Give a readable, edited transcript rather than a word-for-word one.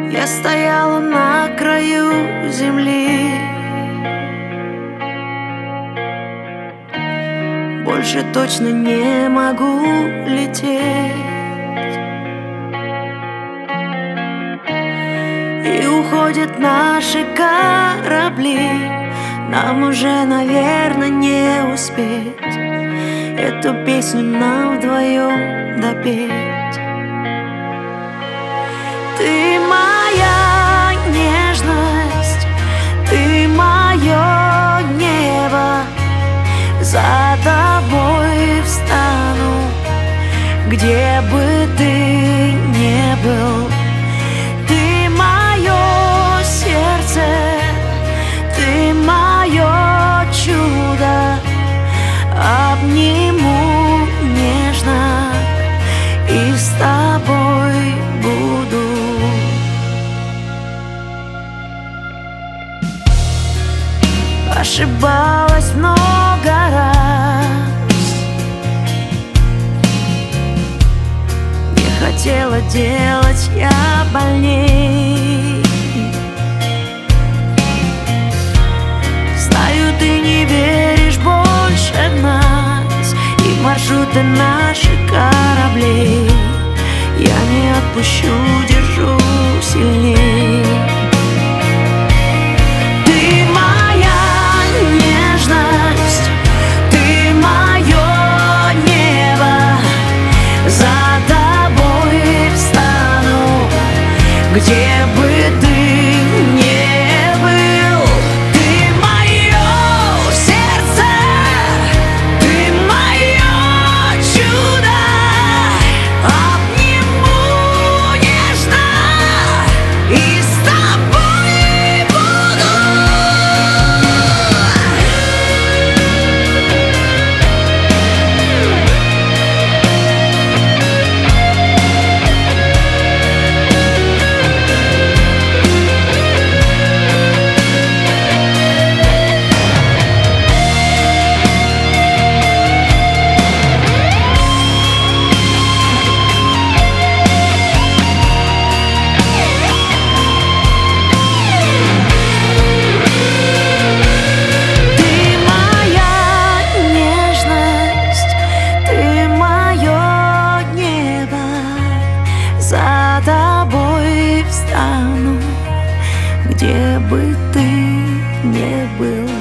Я стояла на краю земли, больше точно не могу лететь. И уходят наши корабли, нам уже, наверное, не успеть эту песню нам вдвоем допеть. Ты моя нежность, ты мое небо, за тобой встану, где бы ты ни был. Ты мое сердце, ты мое чудо, обниму нежно и с тобой буду. Ошибалась много раз, не хотела делать я больней. Знаю, ты не веришь больше в нас и маршруты наших кораблей. Я не отпущу, держу сильней. Где бы ты ни был, ты мое сердце, ты мое чудо, обниму нежно и с тобой буду. За тобой встану, где бы ты ни был.